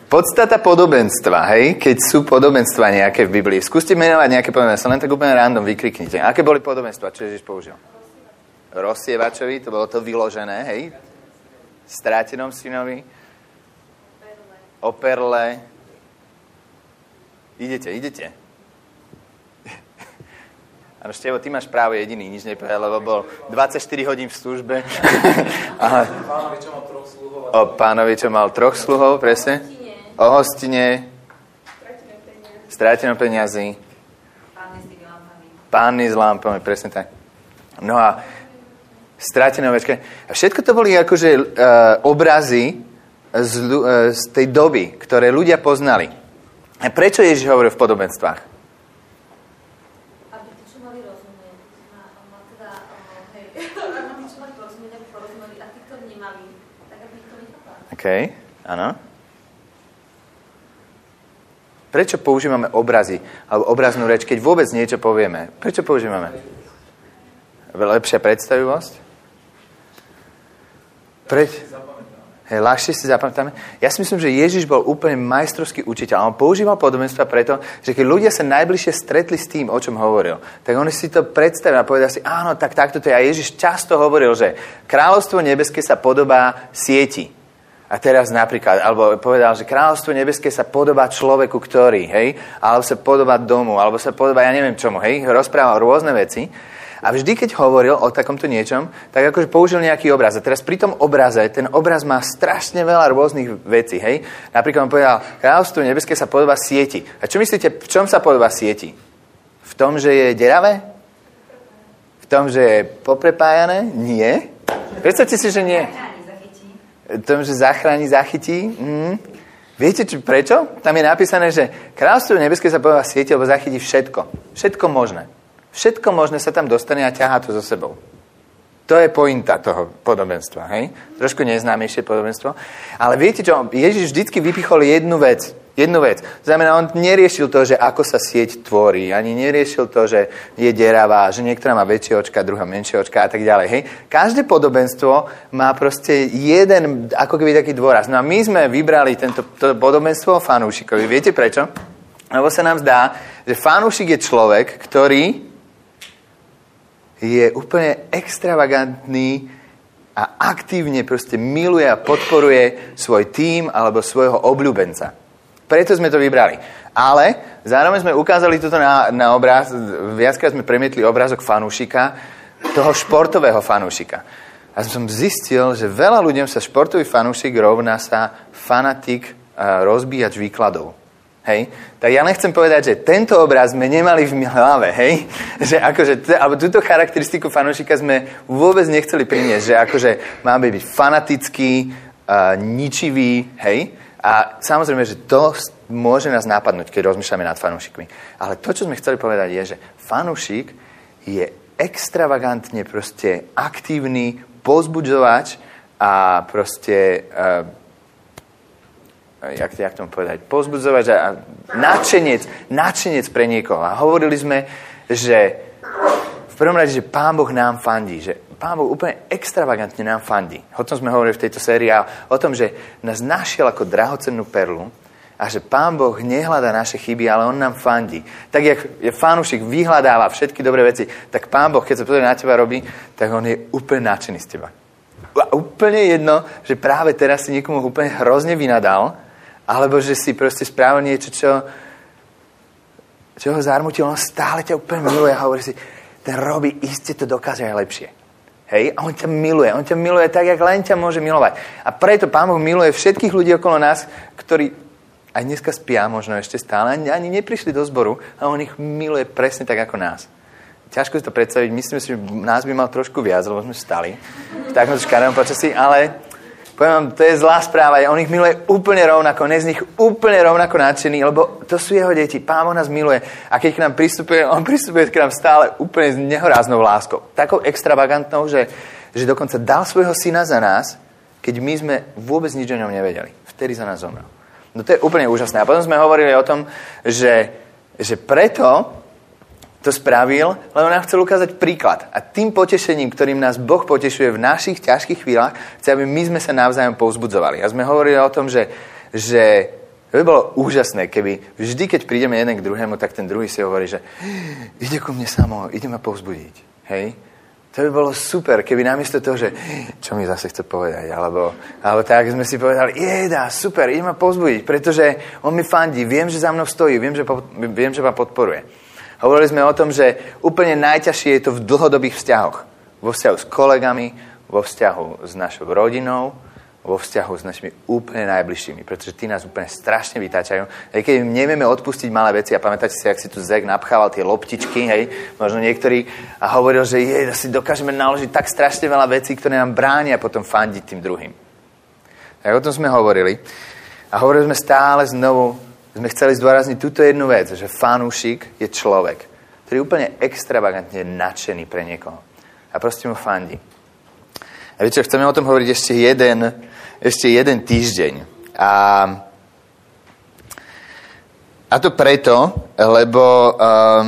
Podstata podobenstva, hej, keď sú podobenstva nejaké v Biblii. Skúste menovať nejaké podobenstva, len tak úplne random vykriknite. Aké boli podobenstva, čo Ježiš použil? Rozsievačovi, to bolo to vyložené, hej. Strátenom synovi. O perle. Idete. Áno, Števo, ty máš práve jediný, nič nepovedal, lebo bol 24 hodín v službe. Pánovi, čo mal 3 sluhov. O pánovi, čo mal 3 sluhov, presne. O hostine. Strátenom peniazy. Pánny s lampami, presne tak. No a strátené ovečky. A všetko to boli akože obrazy z tej doby, ktoré ľudia poznali. A prečo Ježiš hovoril v podobenstvách? Aby tí, čo mali rozumieť. Aby tí, čo mali porozumieť, aby porozumeli. A tí, ktorí nemali, tak aby ich to nechápali. OK, áno. Prečo používame obrazy alebo obraznú reč, keď vôbec niečo povieme? Prečo používame? Lepšia predstavivosť? Ľahšie si zapamätáme. Ja si myslím, že Ježiš bol úplne majstrovský učiteľ. On používal podobenstva preto, že keď ľudia sa najbližšie stretli s tým, o čom hovoril, tak oni si to predstavili a povedali si, áno, tak takto to je. A Ježiš často hovoril, že kráľovstvo nebeské sa podobá sieti. A teraz napríklad, alebo povedal, že kráľovstvo nebeské sa podobá človeku, ktorý, hej, alebo sa podobá domu, alebo sa podobá, ja neviem čomu, hej, rozprával rôzne veci. A vždy, keď hovoril o takomto niečom, tak akože použil nejaký obraz. A teraz pri tom obraze, ten obraz má strašne veľa rôznych vecí, hej. Napríklad on povedal, kráľovstvo nebeské sa podobá sieti. A čo myslíte, v čom sa podobá sieti? V tom, že je deravé? V tom, že je poprepájané? Nie. Predstavte si, že nie. V tom, že zachráni, zachytí. Viete, prečo? Tam je napísané, že kráľovstvo nebeské sa podobá sieti, lebo zachytí všetko. Všetko možné. Všetko možné sa tam dostane a ťahá to so sebou. To je pointa toho podobenstva, hej? Trošku neznámejšie podobenstvo. Ale viete čo? Ježiš vždycky vypichol jednu vec. Znamená, on neriešil to, že ako sa sieť tvorí, ani neriešil to, že je deravá, že niektorá má väčšie očka, druhá menšie očka a tak ďalej. Hej? Každé podobenstvo má proste jeden, ako keby taký dôraz. No a my sme vybrali toto podobenstvo o fanúšikovi. Viete prečo? Lebo sa nám zdá, že fanúšik je človek, ktorý je úplne extravagantný a aktívne proste miluje a podporuje svoj tím alebo svojho obľúbenca. Preto sme to vybrali. Ale zároveň sme ukázali toto na obraz, viackrát sme premietli obrázok fanúšika, toho športového fanúšika. A som zistil, že veľa ľuďom sa športový fanúšik rovná sa fanatik, rozbíjač výkladov. Hej? Tak ja nechcem povedať, že tento obraz sme nemali v hlave, hej? Že akože, alebo túto charakteristiku fanúšika sme vôbec nechceli priniesť, že akože máme byť fanatický, ničivý, hej? A samozrejme, že to môže nás napadnúť, keď rozmýšľame nad fanúšikmi. Ale to, čo sme chceli povedať, je, že fanúšik je extravagantne proste aktívny povzbudzovač a proste jak tomu povedať, povzbudzovač a nadšenec pre niekoho. A hovorili sme, že v prvom rade, že Pán Boh nám fandí, že Pán Boh úplne extravagantne nám fandí. O tom sme hovorili v tejto sérii, o tom, že nás našiel ako drahocennú perlu a že Pán Boh nehľadá naše chyby, ale on nám fandí. Tak, jak fanúšik vyhľadáva všetky dobré veci, tak Pán Boh, keď sa pozrie na teba robí, tak on je úplne nadšený z teba. A úplne jedno, že práve teraz si niekomu úplne hrozne vynadal, alebo že si proste spravil niečo, čo ho zarmutilo, on stále ťa úplne miluje a hovorí si, ten Robi iste to dokáže aj lepšie. Hej? A on ťa miluje tak, jak len ťa môže milovať. A preto Pán Boh miluje všetkých ľudí okolo nás, ktorí aj dneska spia možno ešte stále, ani neprišli do zboru, a on ich miluje presne tak ako nás. Ťažko si to predstaviť, myslím si, že nás by mal trošku viac, lebo sme stali v takom škaredom počasí, ale poviem vám, to je zlá správa, on ich miluje úplne rovnako, on je z nich úplne rovnako nadšený, lebo to sú jeho deti, Pán Boh nás miluje a keď k nám pristupuje, on pristupuje k nám stále úplne s nehoráznou láskou. Takou extravagantnou, že dokonca dal svojho syna za nás, keď my sme vôbec nič o ňom nevedeli. Vtedy za nás zomrel. No to je úplne úžasné. A potom sme hovorili o tom, že preto to spravil, lebo nám chcel ukázať príklad. A tým potešením, ktorým nás Boh potešuje v našich ťažkých chvíľach, chce, aby my sme sa navzájom povzbudzovali. A sme hovorili o tom, že To by bolo úžasné, keby vždy, keď prídeme jeden k druhému, tak ten druhý si hovorí, že ide ku mne samo, ide ma povzbudiť. Hej? To by bolo super, keby namiesto toho, že čo mi zase chce povedať, alebo tak sme si povedali, super, ide ma povzbudiť, pretože on mi fandí, viem, že za mnou stojí, viem, že ma podporuje. Hovorili sme o tom, že úplne najťažšie je to v dlhodobých vzťahoch. Vo vzťahu s kolegami, vo vzťahu s našou rodinou, vo vzťahu s našimi úplne najbližšími, pretože tí nás úplne strašne vytáčajú. Hej, keď im nevieme odpustiť malé veci, a pamätáte si, jak si tu Zek napchával tie loptičky, hej, možno niektorí, a hovoril, že si dokážeme naložiť tak strašne veľa vecí, ktoré nám bránia potom fandiť tým druhým. Tak o tom sme hovorili. A hovorili sme stále znovu, sme chceli zdôrazniť túto jednu vec, že fanúšik je človek, ktorý je úplne extravagantne nadšený pre niekoho. A proste mu fandí. A viete, chceme o tom hovoriť ešte jeden týždeň. A to preto, lebo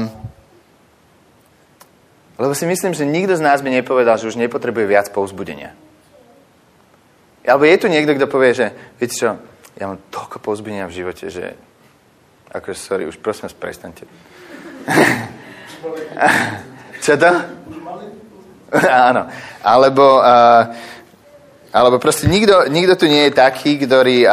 si myslím, že nikto z nás by nepovedal, že už nepotrebuje viac povzbudenia. Alebo je tu niekto, kto povie, že viete čo, ja mám toľko povzbudenia v živote, že akože sorry, už prosím vás, prestaňte. Čo to? Áno. Alebo proste nikto tu nie je taký, ktorý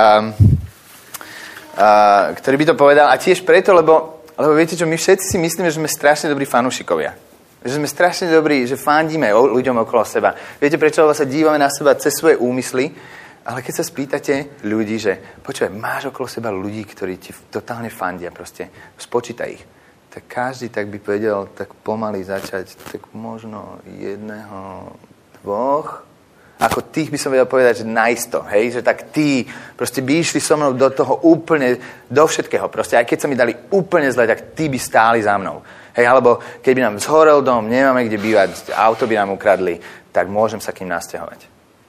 by to povedal. A tiež preto, lebo viete čo, my všetci si myslíme, že sme strašne dobrí fanúšikovia. Že sme strašne dobrí, že fandíme ľuďom okolo seba. Viete prečo? Lebo sa dívame na seba cez svoje úmysly, ale keď sa spýtate ľudí, že počúvaj, máš okolo seba ľudí, ktorí ti totálne fandia, proste spočítaj ich. Tak každý tak by vedel tak pomaly začať, tak možno 1, 2. Ako tých by som vedel povedať, že naisto, hej? Že tak tí proste by išli so mnou do toho úplne, do všetkého. Proste aj keď sa mi dali úplne zle, tak tí by stáli za mnou. Hej, alebo keď by nám zhorel dom, nemáme kde bývať, auto by nám ukradli, tak môžem sa k ním nasťahovať.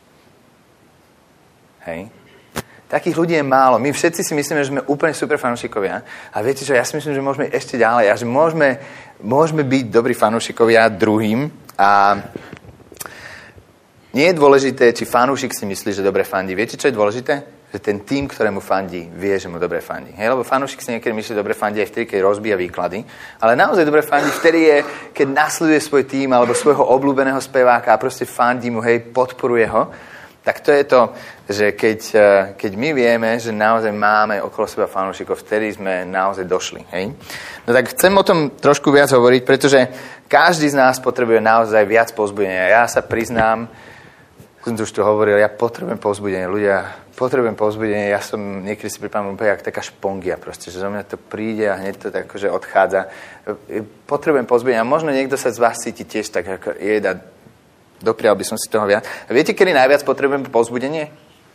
Hej? Takých ľudí je málo. My všetci si myslíme, že sme úplne super fanúšikovia. A viete čo, ja si myslím, že môžeme ešte ďalej. A že môžeme byť dobrí fanúšikovia druhým. A nie je dôležité, či fanúšik si myslí, že dobre fandí. Viete, čo je dôležité? Že ten tým, ktorému fandí, vie, že mu dobre fandí. Hej, lebo fanúšik si niekedy myslí, že dobre fandí aj vtedy, keď rozbíja výklady. Ale naozaj dobre fandí vtedy je, keď nasleduje svoj tým alebo svojho obľúbeného speváka a proste fandí mu, hej, podporuje ho. Tak to je to, že keď my vieme, že naozaj máme okolo seba fanúšikov, vtedy sme naozaj došli. Hej? No tak chcem o tom trošku viac hovoriť, pretože každý z nás potrebuje naozaj viac povzbudenia. Ja sa priznám, som tu už to hovoril, ja potrebujem povzbudenie. Ľudia, potrebujem povzbudenie. Ja som niekedy si pripadám úplne ako taká špongia, proste, že zo mňa to príde a hneď to tak akože odchádza. Potrebujem povzbudenie. A možno niekto sa z vás cíti tiež tak ako doprial by som si toho viac. A viete, kedy najviac potrebujem povzbudenie?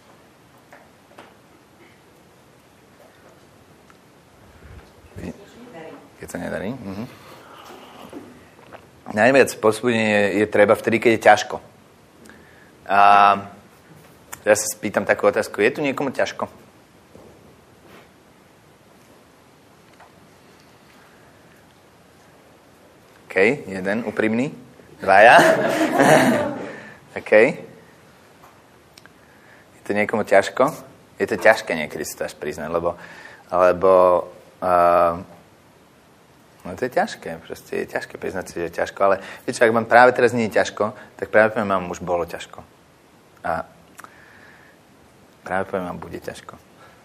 Keď sa nedarí. Mhm. Najviac povzbudenie je treba vtedy, keď je ťažko. A ja sa spýtam takú otázku. Je tu niekomu ťažko? OK, jeden úprimný. 2. OK. Je to niekomu ťažko? Je to ťažké niekedy si to až priznať, lebo no to je ťažké. Proste je ťažké priznať si, že je ťažko, ale viete, ak vám práve teraz nie je ťažko, tak práve poviem vám, už bolo ťažko. A práve poviem vám, bude ťažko.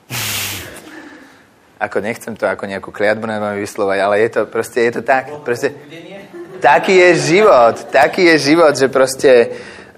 Ako nechcem to ako nejakú kliatbu na vám vyslovať, ale je to tak. Proste, taký je život, že proste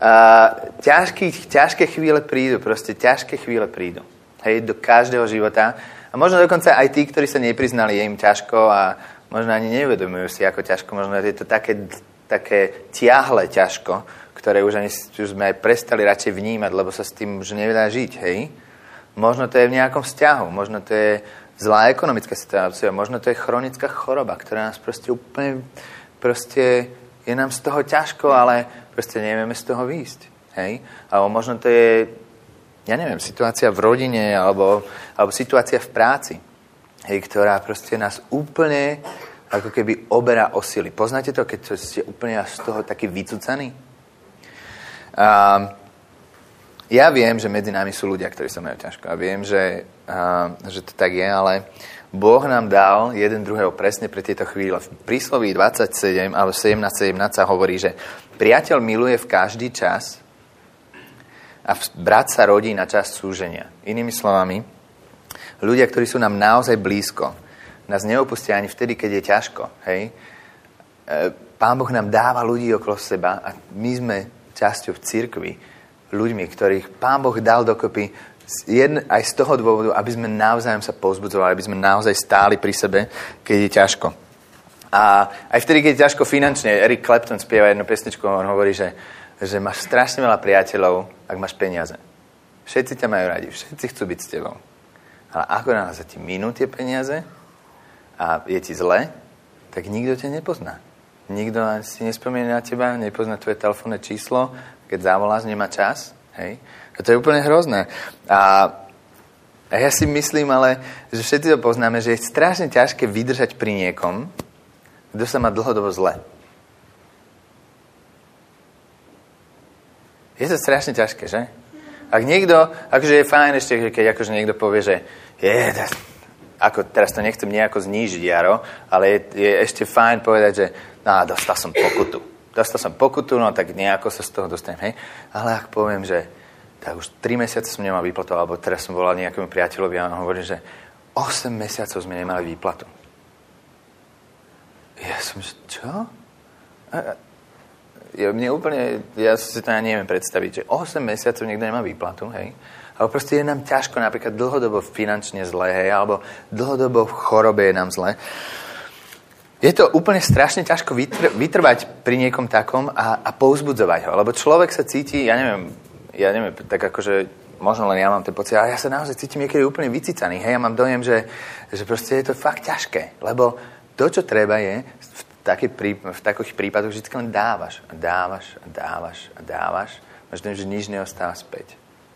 ťažké chvíle prídu, proste ťažké chvíle prídu. Hej, do každého života. A možno dokonca aj tí, ktorí sa nepriznali, je im ťažko a možno ani neuvedomujú si, ako ťažko. Možno je to také tiahle ťažko, ktoré už sme aj prestali radšej vnímať, lebo sa s tým už nedá žiť, hej. Možno to je v nejakom vzťahu, možno to je zlá ekonomická situácia, možno to je chronická choroba, ktorá nás proste je nám z toho ťažko, ale proste nevieme z toho výjsť. Hej? Alebo možno to je, ja neviem, situácia v rodine alebo situácia v práci, hej, ktorá proste nás úplne ako keby oberá o sily. Poznáte to, keď ste úplne z toho taký vycúcaný? Ja viem, že medzi nami sú ľudia, ktorí sa majú ťažko. A viem, že to tak je, ale Boh nám dal jeden druhého presne pre tieto chvíle. V prísloví 27 alebo 17 sa hovorí, že priateľ miluje v každý čas a brat sa rodí na čas súženia. Inými slovami, ľudia, ktorí sú nám naozaj blízko, nás neopustia ani vtedy, keď je ťažko. Hej? Pán Boh nám dáva ľudí okolo seba a my sme časťou v cirkvi ľuďmi, ktorých Pán Boh dal dokopy aj z toho dôvodu, aby sme navzájom sa povzbudzovali, aby sme naozaj stáli pri sebe, keď je ťažko. A aj vtedy, keď je ťažko finančne, Eric Clapton spieva jednu pesničku, on hovorí, že máš strašne veľa priateľov, ak máš peniaze. Všetci ťa majú radi, všetci chcú byť s tebou. Ale ako náhle sa ti minú tie peniaze a je ti zle, tak nikto ťa nepozná. Nikto si nespomína na teba, nepozná tvoje telefónne číslo, keď zavoláš, nemá čas. Hej? A to je úplne hrozné. A ja si myslím, ale, že všetci to poznáme, že je strašne ťažké vydržať pri niekom, kto sa má dlhodobo zle. Je to strašne ťažké, že? Ak niekto, akože je fajn ešte, keď akože niekto povie, že ako teraz to nechcem nejako znížiť, Jaro, ale je ešte fajn povedať, že dostal som pokutu, no tak nejako sa z toho dostanem, hej. Ale ak poviem, že tak už 3 mesiace som nemal výplatu, alebo teraz som volal nejakému priateľovi a on hovorí, že 8 mesiacov sme nemali výplatu. Ja som, že čo? Ja si to neviem predstaviť, že 8 mesiacov niekto nemá výplatu, hej. Ale proste je nám ťažko, napríklad dlhodobo finančne zle, hej, alebo dlhodobo v chorobe je nám zle. Je to úplne strašne ťažko vytrvať pri niekom takom a povzbudzovať ho. Lebo človek sa cíti, ja neviem, tak akože, možno len ja mám ten pocit, ale ja sa naozaj cítim niekedy úplne vycícaný. Hej, ja mám dojem, že proste je to fakt ťažké. Lebo to, čo treba je, v takých prípadoch vždy len dávaš. Máš dojem, že nič neostáva späť.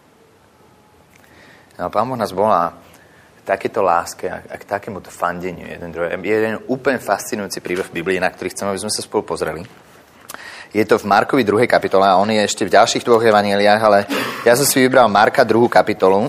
No, Pán Boh nás volá takéto láske a k takémuto fandeniu jeden druhý. Je jeden úplne fascinujúci príbeh v Biblii, na ktorý chcem, aby sme sa spolu pozreli. Je to v Markovi 2. kapitole a on je ešte v ďalších 2 evanjeliách, ale ja som si vybral Marka 2. kapitolu,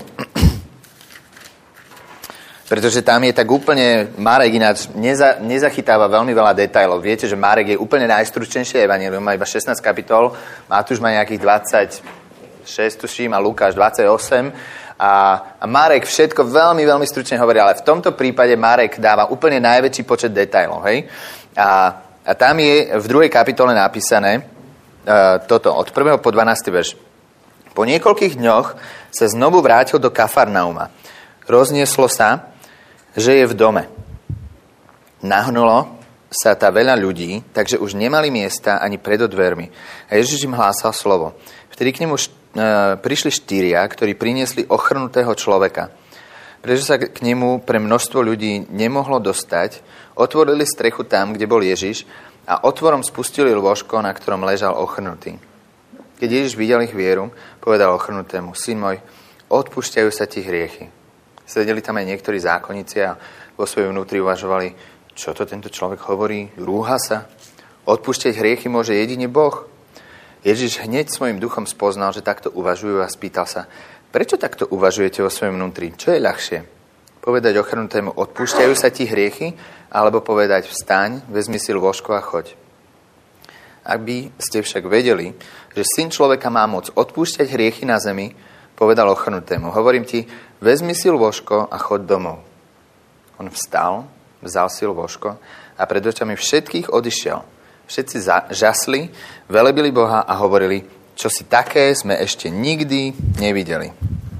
pretože tam je tak úplne, Marek ináč nezachytáva veľmi veľa detailov. Viete, že Marek je úplne najstručnejšie evanjelium, má iba 16 kapitol, Matúš má nejakých 26, tuším, a Lukáš 28. A Marek všetko veľmi, veľmi stručne hovorí, ale v tomto prípade Marek dáva úplne najväčší počet detailov. Hej? A tam je v 2. kapitole napísané toto, od 1. po 12. verš. Po niekoľkých dňoch sa znovu vrátil do Kafarnauma. Roznieslo sa, že je v dome. Nahnulo sa tá veľa ľudí, takže už nemali miesta ani pred dvermi. A Ježiš im hlásal slovo. Vtedy k nemu prišli 4, ktorí priniesli ochrnutého človeka. Pretože sa k nemu pre množstvo ľudí nemohlo dostať, otvorili strechu tam, kde bol Ježiš a otvorom spustili lôžko, na ktorom ležal ochrnutý. Keď Ježiš videl ich vieru, povedal ochrnutému: Syn môj, odpúšťajú sa ti hriechy. Sedeli tam aj niektorí zákonníci a vo svojom vnútri uvažovali, čo to tento človek hovorí, rúha sa. Odpúšťať hriechy môže jedine Boh. Ježiš hneď svojim duchom spoznal, že takto uvažujú a spýtal sa: prečo takto uvažujete vo svojom vnútri? Čo je ľahšie? Povedať ochrnutému: odpúšťajú sa ti hriechy? Alebo povedať: vstaň, vezmi si lôžko a choď. Ak by ste však vedeli, že Syn človeka má moc odpúšťať hriechy na zemi, povedal ochrnutému: hovorím ti, vezmi si lôžko a choď domov. On vstal, vzal si lôžko a pred očami všetkých odišiel. Všetci žasli, velebili Boha a hovorili: čo si také sme ešte nikdy nevideli.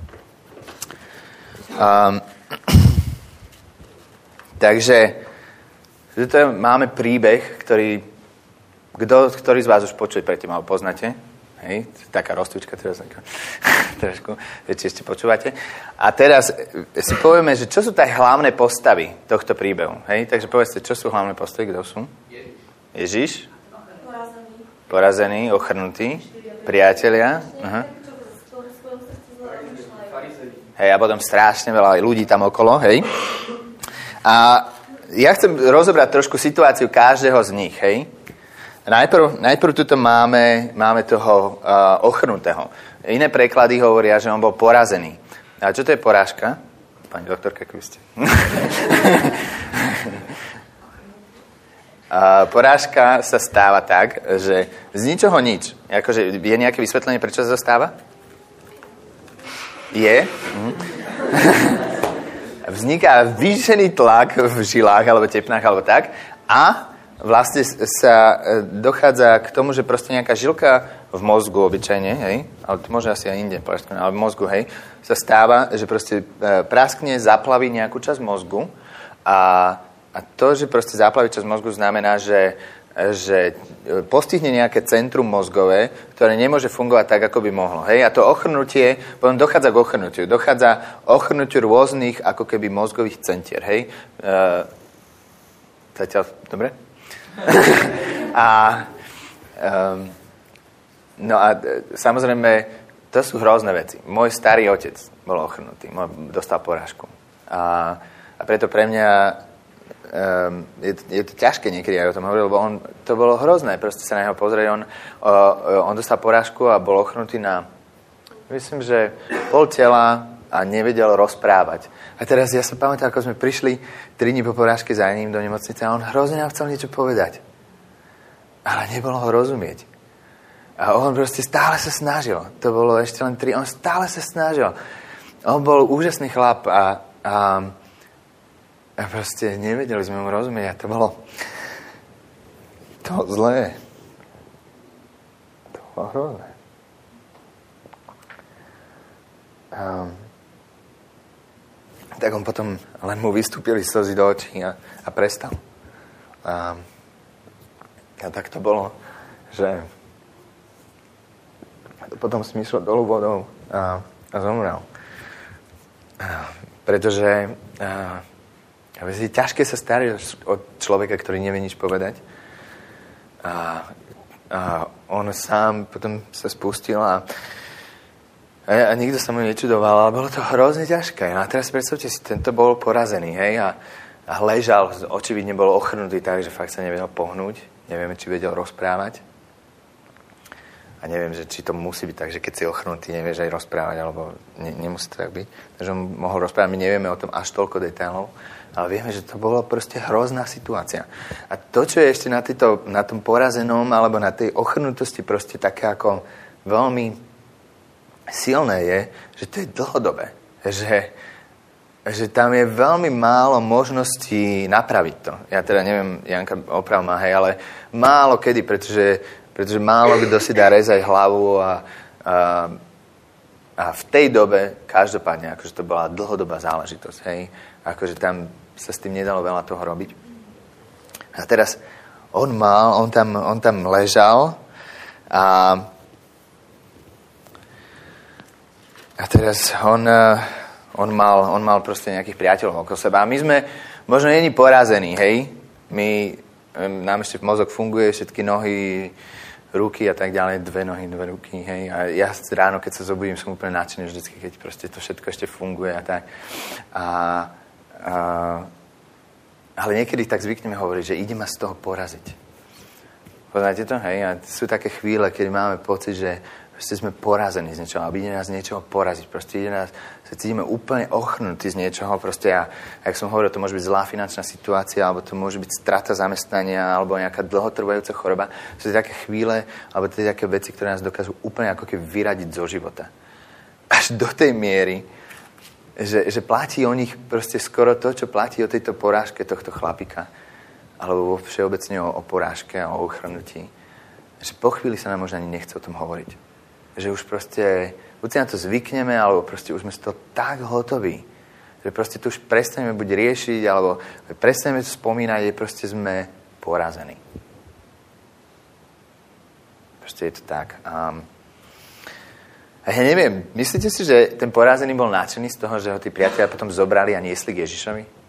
Takže máme príbeh, ktorý z vás už počuje predtým, alebo poznáte. Hej, taká roztúčka teraz trošku, či ešte počúvate. A teraz si povieme, že čo sú tie hlavné postavy tohto príbehu. Hej, takže povedzte, čo sú hlavné postavy, kto sú? Ježiš, porazený, ochrnutý, priatelia. Aha. Hej, a potom strašne veľa ľudí tam okolo, hej. A ja chcem rozobrať trošku situáciu každého z nich, hej. Najprv tuto máme toho ochrnutého. Iné preklady hovoria, že on bol porazený. A čo to je porážka? Pani doktorka, ako ste. Porážka sa stáva tak, že z ničoho nič. Akože je nejaké vysvetlenie, prečo sa to stáva? Je. Vzniká zvýšený tlak v žilách, alebo tepnách, alebo tak. A vlastne sa dochádza k tomu, že proste nejaká žilka v mozgu obyčajne, hej, ale to môže asi aj inde, ale v mozgu, hej, sa stáva, že proste praskne, zaplaví nejakú časť mozgu a to, že proste zaplaví časť mozgu, znamená, že postihne nejaké centrum mozgové, ktoré nemôže fungovať tak, ako by mohlo. Hej? A to ochrnutie, potom dochádza k ochrnutiu. Dochádza ochrnutiu rôznych, ako keby mozgových centier. Hej? Zatiaľ, dobre? No a samozrejme, to sú hrozné veci. Môj starý otec bol ochrnutý, dostal porážku. A preto pre mňa je to ťažké niekedy aj o tom hovoriť, lebo to bolo hrozné, proste sa na neho pozrieť. On dostal porážku a bol ochrnutý na, myslím, že pol tela a nevedel rozprávať. A teraz ja sa pamätám, ako sme prišli 3 dní po porážke za ním do nemocnice a on hrozne nám chcel niečo povedať. Ale nebolo ho rozumieť. A on proste stále sa snažil. To bolo ešte len 3, on stále sa snažil. On bol úžasný chlap a proste nevedeli sme mu rozumieť a to bolo zlé. To bolo hrozné. Tak on potom len mu vystúpili slzy do očí a prestal. A tak to bolo, že potom si myslel dolu vodou a zomrel. Pretože je ťažké sa starať o človeka, ktorý nevie nič povedať. A on sám potom sa spustil a nikto sa mu nečudoval, ale bolo to hrozne ťažké. A teraz predstavte si, tento bol porazený, hej, a ležal, očividne bol ochrnutý tak, že fakt sa nevedel pohnúť. Nevieme, či vedel rozprávať. A neviem, že či to musí byť tak, že keď si ochrnutý, nevieš aj rozprávať, alebo nemusí to tak byť. Takže on mohol rozprávať, my nevieme o tom až toľko detailov, ale vieme, že to bolo proste hrozná situácia. A to, čo je ešte na tom porazenom, alebo na tej ochrnutosti proste také ako veľmi silné je, že to je dlhodobé. Že tam je veľmi málo možností napraviť to. Ja teda neviem, Janka oprav ma, hej, ale málo kedy, pretože málo kto si dá rezať hlavu a v tej dobe, každopádne, akože to bola dlhodobá záležitosť, hej, akože tam sa s tým nedalo veľa toho robiť. A teraz on tam ležal a teraz on mal proste nejakých priateľov okolo seba. A my sme možno není porazení, hej, nám ešte mozog funguje, všetky nohy, ruky a tak ďalej, 2 nohy, 2 ruky, hej. A ja ráno, keď sa zobudím, som úplne nadšený vždycky, keď proste to všetko ešte funguje a tak. Ale niekedy tak zvykneme hovoriť, že ide ma z toho poraziť. Poznáte to? Hej? A sú také chvíle, keď máme pocit, že proste sme porazení z niečoho, aby ide nás z niečoho poraziť. Proste sa cítime úplne ochrnutí z niečoho. Proste jak som hovoril, to môže byť zlá finančná situácia, alebo to môže byť strata zamestnania, alebo nejaká dlhotrvajúca choroba. Sú to také chvíle, alebo to je také veci, ktoré nás dokážu úplne ako keby vyradiť zo života. Až do tej miery, že platí o nich proste skoro to, čo platí o tejto porážke tohto chlapika. Alebo všeobecne o porážke a o ochrnutí. Že po chvíli sa nám možno ani nechce o tom hovoriť. Že už proste, buď si na to zvykneme, alebo proste už sme z toho tak hotoví, že proste tu už prestaneme buď riešiť, alebo prestaneme to spomínať, že proste sme porazení. Proste je to tak. A ja neviem, myslíte si, že ten porazený bol nadšený z toho, že ho tí priatelia potom zobrali a niesli k Ježišovi?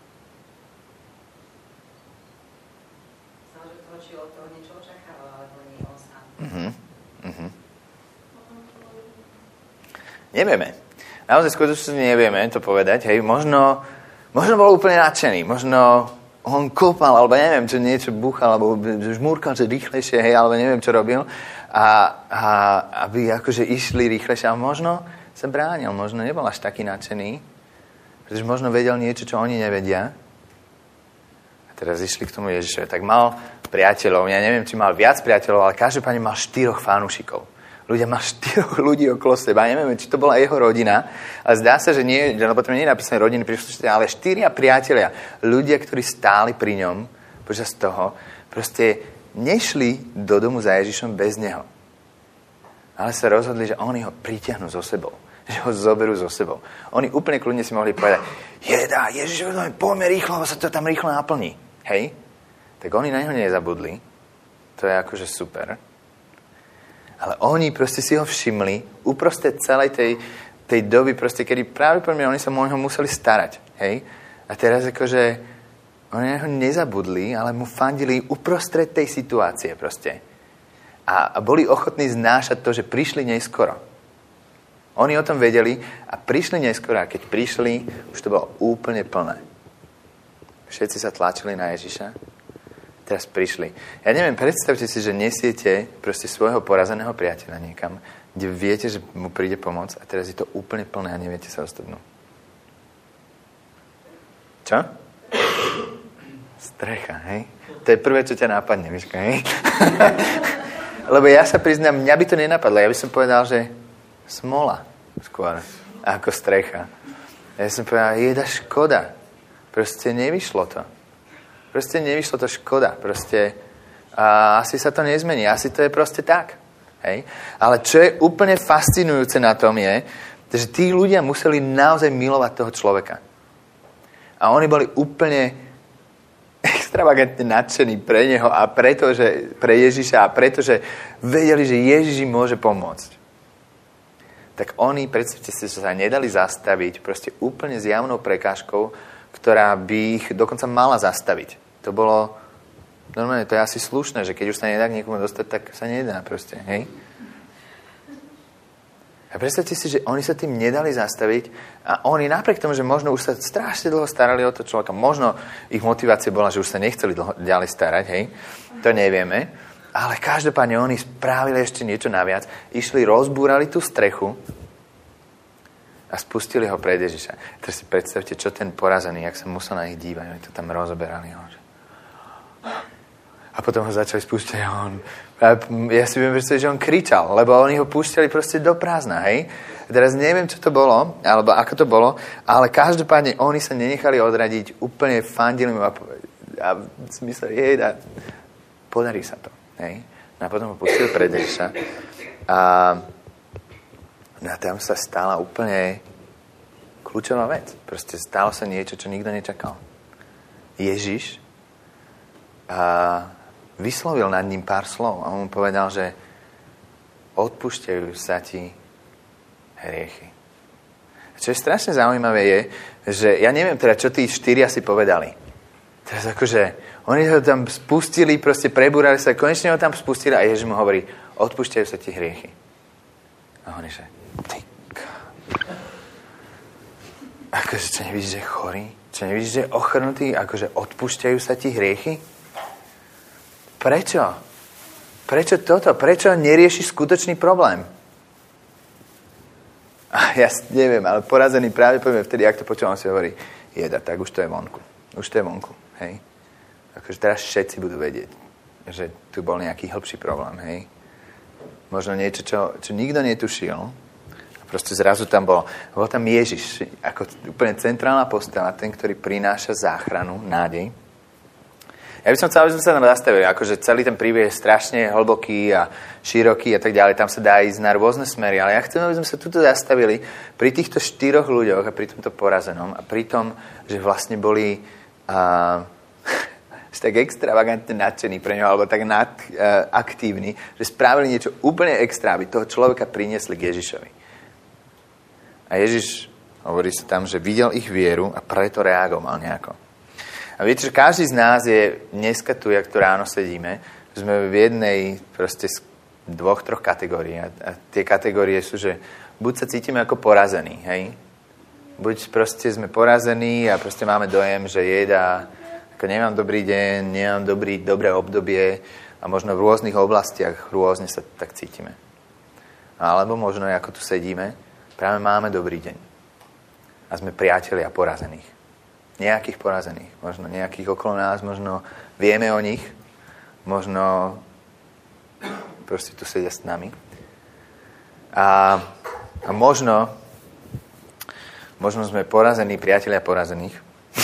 Nevieme. Naozaj skutočne nevieme to povedať. Hej, možno bol úplne nadšený. Možno on kopal, alebo neviem, čo niečo búchal, alebo žmúrkal, že rýchlejšie, hej, alebo neviem, čo robil. A aby akože išli rýchlejšie. A možno sa bránil, možno nebol až taký nadšený, pretože možno vedel niečo, čo oni nevedia. A teraz išli k tomu Ježišovi. Tak mal priateľov, ja neviem, či mal viac priateľov, ale každopádne mal 4 fanúšikov. Ľudia má 4 ľudí okolo seba. Neviem, či to bola jeho rodina. Ale zdá sa, že nie, lebo tam nie je napísané rodiny príslušníci, ale 4 priatelia. Ľudia, ktorí stáli pri ňom počas toho, proste nešli do domu za Ježišom bez neho. Ale sa rozhodli, že oni ho pritiahnu so sebou. Že ho zoberú so sebou. Oni úplne kľudne si mohli povedať, Ježiš, poďme rýchlo, lebo sa to tam rýchlo naplní. Hej? Tak oni na neho nezabudli. To je akože super. Ale oni proste si ho všimli uprostred celej tej doby, proste, kedy pravdepodobne oni sa o neho museli starať. Hej? A teraz akože oni na neho nezabudli, ale mu fandili uprostred tej situácie proste. A boli ochotní znášať to, že prišli neskoro. Oni o tom vedeli a prišli neskoro. A keď prišli, už to bolo úplne plné. Všetci sa tlačili na Ježiša. Teraz prišli. Ja neviem, predstavte si, že nesiete proste svojho porazeného priateľa niekam, kde viete, že mu príde pomoc a teraz je to úplne plné a neviete sa ostudnúť. Čo? Strecha, hej? To je prvé, čo ťa nápadne, Miška, hej? Lebo ja sa priznám, mňa by to nenapadlo. Ja by som povedal, že smola skôr, ako strecha. Ja som povedal, škoda. Proste nevyšlo to. Škoda. Proste asi sa to nezmení. Asi to je proste tak. Hej? Ale čo je úplne fascinujúce na tom je, že tí ľudia museli naozaj milovať toho človeka. A oni boli úplne extravagantne nadšení pre neho a pre Ježiša a pretože vedeli, že Ježiš im môže pomôcť. Tak oni, predstavte si, že sa nedali zastaviť proste úplne zjavnou prekážkou, ktorá by ich dokonca mala zastaviť. To bolo, normálne, to je asi slušné, že keď už sa nedá k niekomu dostať, tak sa nedá proste, hej? A predstavte si, že oni sa tým nedali zastaviť a oni napriek tomu, že možno už sa strašne dlho starali o to človeka, možno ich motivácia bola, že už sa nechceli ďalej starať, hej? To nevieme, ale každopádne oni spravili ešte niečo naviac, išli, rozbúrali tú strechu a spustili ho pred Ježiša. Teraz si predstavte, čo ten porazený, jak sa musel na nich dívať, oni to tam rozoberali. A potom ho začali spúšťať a ja si viem predstaviť, že on kričal, lebo oni ho púšťali proste do prázdna, hej? Teraz neviem, čo to bolo, alebo ako to bolo, ale každopádne oni sa nenechali odradiť, úplne fandili mu a mysleli, podarí sa to, hej? A potom ho pustili pred Ježiša a tam sa stala úplne kľúčová vec. Proste stalo sa niečo, čo nikto nečakal. Ježiš vyslovil nad ním pár slov a on mu povedal, že odpúšťajú sa ti hriechy. Čo je strašne zaujímavé je, že ja neviem teda, čo tí 4 asi povedali. Teraz akože oni ho tam spustili, proste prebúrali sa, konečne ho tam spustili a Ježiš mu hovorí, odpúšťajú sa ti hriechy. A on je, že akože čo nevidíš, že je chorý? Čo nevidíš, že je ochrnutý? Akože odpúšťajú sa ti hriechy? Prečo? Prečo toto? Prečo neriešiš skutočný problém? A ja neviem, ale porazený práve poviem vtedy, ak to počúvam, si hovorí, tak už to je vonku. Už to je vonku, hej? Akože teraz všetci budú vedieť, že tu bol nejaký hĺbší problém, hej? Možno niečo, čo nikto netušil. A proste zrazu tam bol tam Ježiš, ako úplne centrálna postava, ten, ktorý prináša záchranu, nádej. Ja by som chcel, aby sme sa tam zastavili, akože celý ten príbeh je strašne hlboký a široký a tak ďalej, tam sa dá ísť na rôzne smery, ale ja chcem, aby sme sa tuto zastavili pri týchto 4 ľuďoch a pri tomto porazenom a pri tom, že vlastne boli tak extravagantne nadšení pre ňo, alebo tak aktívni, že spravili niečo úplne extra, aby toho človeka priniesli k Ježišovi. A Ježiš, hovorí sa tam, že videl ich vieru a preto reagoval nejako. A viete, že každý z nás je dneska tu, jak tu ráno sedíme, sme v jednej proste z 2-3 kategórií. A tie kategórie sú, že buď sa cítime ako porazení, hej? Buď proste sme porazení a proste máme dojem, že Ako nemám dobrý deň, nemám dobré obdobie a možno v rôznych oblastiach rôzne sa tak cítime. Alebo možno, ako tu sedíme, práve máme dobrý deň. A sme priatelia porazených. Nejakých porazených. Možno nejakých okolo nás, možno vieme o nich, možno proste tu sedia s nami. A možno sme porazení priatelia porazených.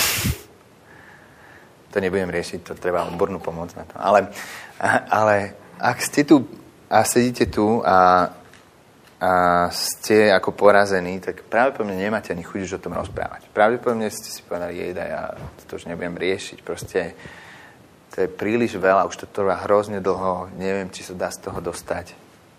To nebudem riešiť, to treba odbornú pomoc na to. Ale ak ste tu a sedíte tu a ste ako porazení, tak pravdepodobne nemáte ani chuť už o tom rozprávať. Pravdepodobne ste si povedali, ja to už nebudem riešiť. Proste to je príliš veľa, už to trvá hrozne dlho, neviem, či sa dá z toho dostať.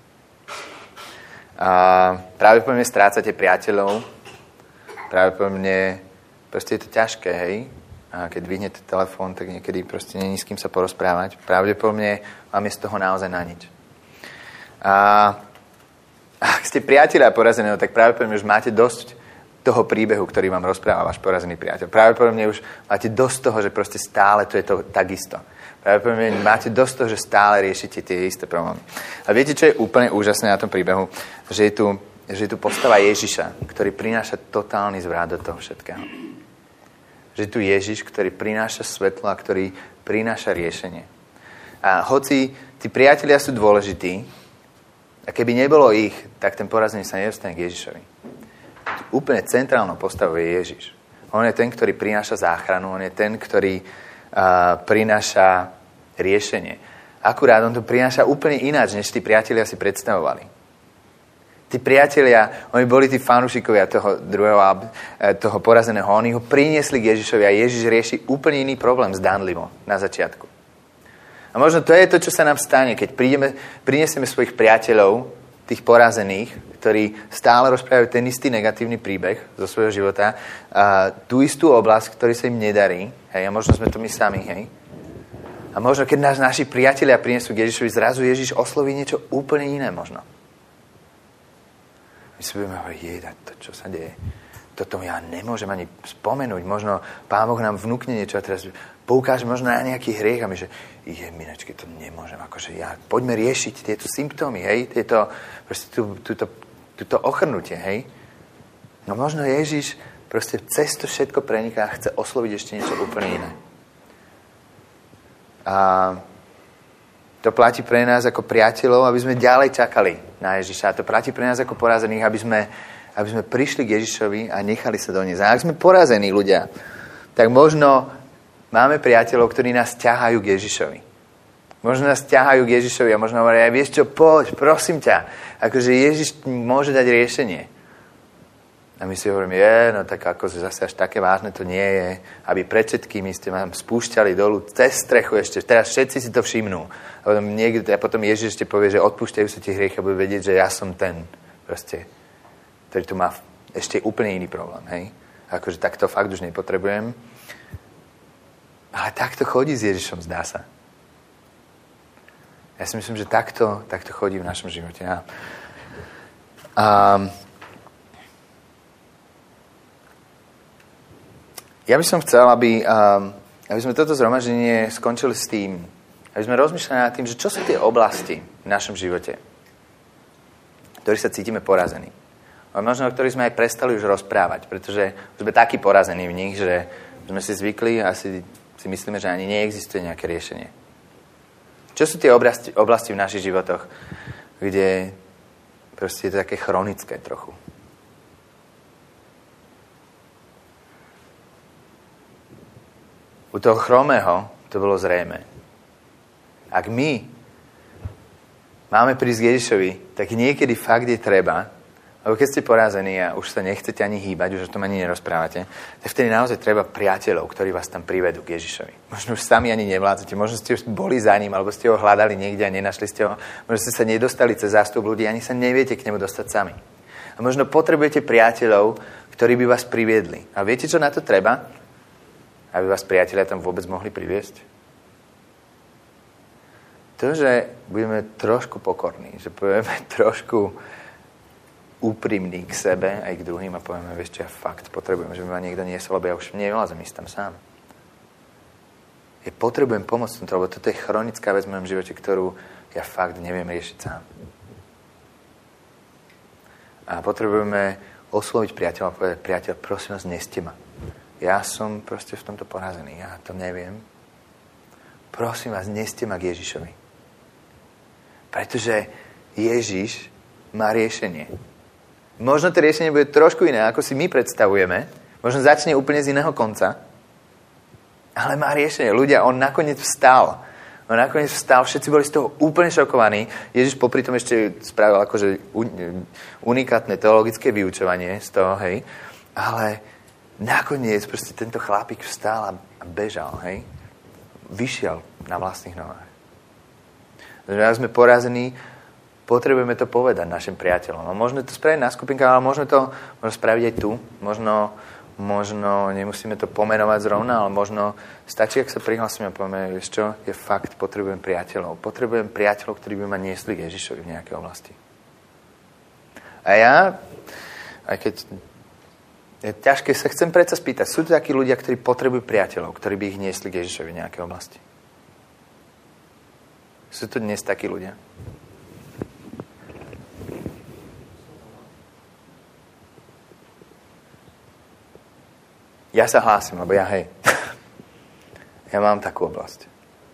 A pravdepodobne strácate priateľov, pravdepodobne proste je to ťažké, hej? A keď vyhnete telefón, tak niekedy proste není s kým sa porozprávať. Pravdepodobne vám je z toho naozaj na nič. A ak ste priatelia porazeného, tak pravdepodobne už máte dosť toho príbehu, ktorý vám rozpráva váš porazený priateľ. Pravdepodobne už máte dosť toho, že proste stále to je to takisto. Pravdepodobne máte dosť toho, že stále riešite tie isté problémy. A viete, čo je úplne úžasné na tom príbehu? Že je tu postava Ježiša, ktorý prináša totálny zvrat do toho všetkého. Že tu Ježiš, ktorý prináša svetlo a ktorý prináša riešenie. A hoci tí priatelia sú dôležití, a keby nebolo ich, tak ten porazený sa nedostane k Ježišovi. Úplne centrálnou postavou je Ježiš. On je ten, ktorý prináša záchranu, on je ten, ktorý prináša riešenie. Akurát on to prináša úplne ináč, než tí priatelia si predstavovali. Tí priatelia, oni boli tí fanúšikovia toho porazeného. Oni ho priniesli k Ježišovi a Ježiš rieši úplne iný problém zdánlivo na začiatku. A možno to je to, čo sa nám stane, keď prinesieme svojich priateľov, tých porazených, ktorí stále rozprávajú ten istý negatívny príbeh zo svojho života, a tú istú oblasť, ktorý sa im nedarí. Hej, a možno sme to my sami, hej. A možno, keď naši priatelia prinesú k Ježišovi, zrazu Ježiš osloví niečo úplne iné možno. My si budeme hovoriť, to čo sa deje. Toto ja nemôžem ani spomenúť. Možno Pán Boh nám vnúkne niečo a teraz poukáže možno na nejaký hriech a my, že minečky, to nemôžem. Poďme riešiť tieto symptómy, hej? Túto ochrnutie, hej? No možno Ježiš proste cez to všetko preniká a chce osloviť ešte niečo úplne iné. A to platí pre nás ako priateľov, aby sme ďalej čakali na Ježiša. A to platí pre nás ako porazených, aby sme prišli k Ježišovi a nechali sa doniesť. A ak sme porazení ľudia, tak možno máme priateľov, ktorí nás ťahajú k Ježišovi. Možno nás ťahajú k Ježišovi a možno hovoria, vieš čo, poď, prosím ťa. Akože Ježiš môže dať riešenie. A my si hovoríme, tak akože zase až také vážne to nie je, aby pred všetkými ste vám spúšťali dolu cez strechu ešte. Teraz všetci si to všimnú. A potom Ježiš ešte povie, že odpúšťajú sa tie hriechy a budú vedieť, že ja som ten, proste, ktorý tu má ešte úplne iný problém. Hej? Akože takto fakt už nepotrebujem. Ale takto chodí s Ježišom, zdá sa. Ja si myslím, že takto chodí v našom živote. Ja by som chcel, aby sme toto zhromaždenie skončili s tým, aby sme rozmýšľali nad tým, že čo sú tie oblasti v našom živote, v ktorých sa cítime porazení. A možno o ktorých sme aj prestali už rozprávať, pretože už sme takí porazení v nich, že sme si zvykli a si myslíme, že ani neexistuje nejaké riešenie. Čo sú tie oblasti v našich životoch, kde proste je to také chronické trochu? U toho chromého to bolo zrejmé. Ak my máme prísť k Ježišovi, tak niekedy fakt je treba, lebo keď ste porazení a už sa nechcete ani hýbať, už o tom ani nerozprávate, tak vtedy naozaj treba priateľov, ktorí vás tam privedú k Ježišovi. Možno už sami ani nevládzate, možno ste už boli za ním, alebo ste ho hľadali niekde a nenašli ste ho, možno ste sa nedostali cez zástup ľudí, ani sa neviete k nemu dostať sami. A možno potrebujete priateľov, ktorí by vás priviedli. A viete, čo na to treba? Aby vás priatelia tam vôbec mohli priviesť? To, že budeme trošku pokorní, že budeme trošku úprimní k sebe aj k druhým a povieme, vieš čo, ja fakt potrebujem, že by ma niekto niesol, lebo ja už nevlázem ísť tam sám. Ja potrebujem pomoc v tomto, lebo toto je chronická vec v mojom živote, ktorú ja fakt neviem riešiť sám. A potrebujeme osloviť priateľa a povedať, priateľ, prosím vás, neste ma. Ja som proste v tomto porazený, ja to neviem. Prosím vás, neste ma k Ježišovi. Pretože Ježiš má riešenie. Možno to riešenie bude trošku iné, ako si my predstavujeme. Možno začne úplne z iného konca. Ale má riešenie. Ľudia, on nakoniec vstal. Všetci boli z toho úplne šokovaní. Ježiš popri tom ešte spravil akože unikátne teologické vyučovanie z toho, hej. Ale nakoniec proste tento chlapík vstal a bežal, hej. Vyšiel na vlastných nohách. Ak sme porazení, potrebujeme to povedať našim priateľom. No, môžeme to spraviť na skupinkách, ale môžeme to spraviť aj tu. Možno nemusíme to pomenovať zrovna, ale možno stačí, ak sa prihlásime a povieme, vieš čo, je fakt, potrebujem priateľov. Potrebujem priateľov, ktorí by ma niesli k Ježišovi v nejakej oblasti. A ja, aj keď je ťažké, sa chcem predsa spýtať, sú to takí ľudia, ktorí potrebujú priateľov, ktorí by ich niesli k Ježišovi v nejakej oblasti? Sú to dnes takí ľudia? Ja sa hlásim, lebo ja mám takú oblasť.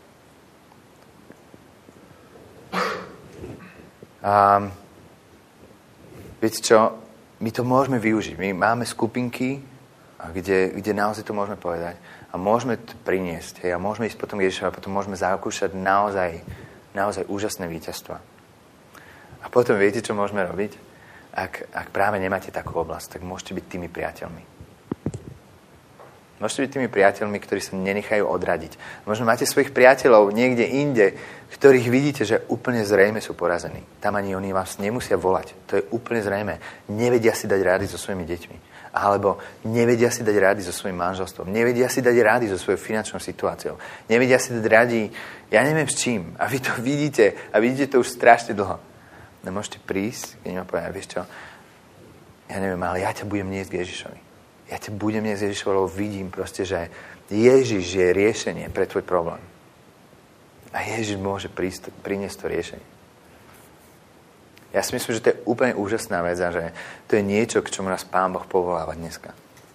A viete čo, my to môžeme využiť. My máme skupinky, kde naozaj to môžeme povedať. A môžeme to priniesť. A môžeme ísť potom k Ježišovi a potom môžeme zakúšať naozaj úžasné víťazstva. A potom viete, čo môžeme robiť? Ak práve nemáte takú oblasť, tak môžete byť tými priateľmi. Môžete byť tými priateľmi, ktorí sa nenechajú odradiť. Možno máte svojich priateľov niekde inde, ktorých vidíte, že úplne zrejme sú porazení. Tam ani oni vás nemusia volať. To je úplne zrejme. Nevedia si dať rády so svojimi deťmi. Alebo nevedia si dať rády so svojím manželstvom. Nevedia si dať rády so svojou finančnou situáciou. Nevedia si dať rády, ja neviem s čím. A vy to vidíte. A vidíte to už strašne dlho. Nemôžete prísť, keď ma povedať, vieš čo, ja neviem, ale ja ťa budem niesť k Ježišovi. Ja ťa budem niesť Ježišovi, lebo vidím proste, že Ježiš je riešenie pre tvoj problém. A Ježiš môže priniesť to riešenie. Ja si myslím, že to je úplne úžasná vec a že to je niečo, k čomu nás Pán Boh povoláva dneska.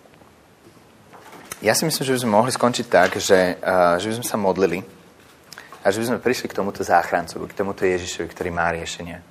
Ja si myslím, že by sme mohli skončiť tak, že by sme sa modlili a že by sme prišli k tomuto záchrancovi, k tomuto Ježišovi, ktorý má riešenie.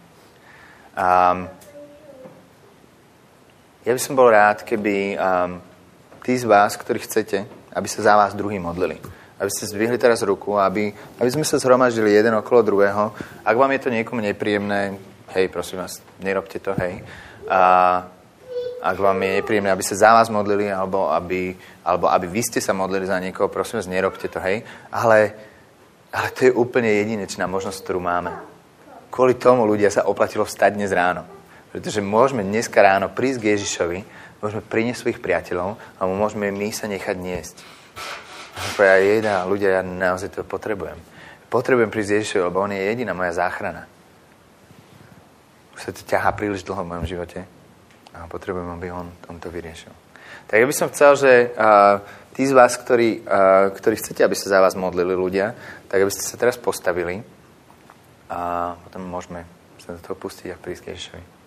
Ja by som bol rád, keby tí z vás, ktorí chcete, aby sa za vás druhý modlili. Aby ste zdvihli teraz ruku, aby sme sa zhromaždili jeden okolo druhého. Ak vám je to niekomu nepríjemné, hej, prosím vás, nerobte to, hej. Ak vám je nepríjemné, aby sa za vás modlili, alebo aby vy ste sa modlili za niekoho, prosím vás, nerobte to, hej. Ale to je úplne jedinečná možnosť, ktorú máme. Kvôli tomu ľudia sa oplatilo vstať dnes ráno. Pretože môžeme dneska ráno prísť k Ježišovi, môžeme priniesť svojich priateľov, alebo môžeme my sa nechať niesť. Ľudia, ja naozaj to potrebujem. Potrebujem prísť Ježišovi, lebo on je jediná moja záchrana. Už sa to ťahá príliš dlho v mojom živote. A potrebujem, aby on to vyriešil. Tak ja by som chcel, že tí z vás, ktorí chcete, aby sa za vás modlili ľudia, tak aby ste sa teraz postavili a potom môžeme sa do toho pustiť a prísť k Ježišovi.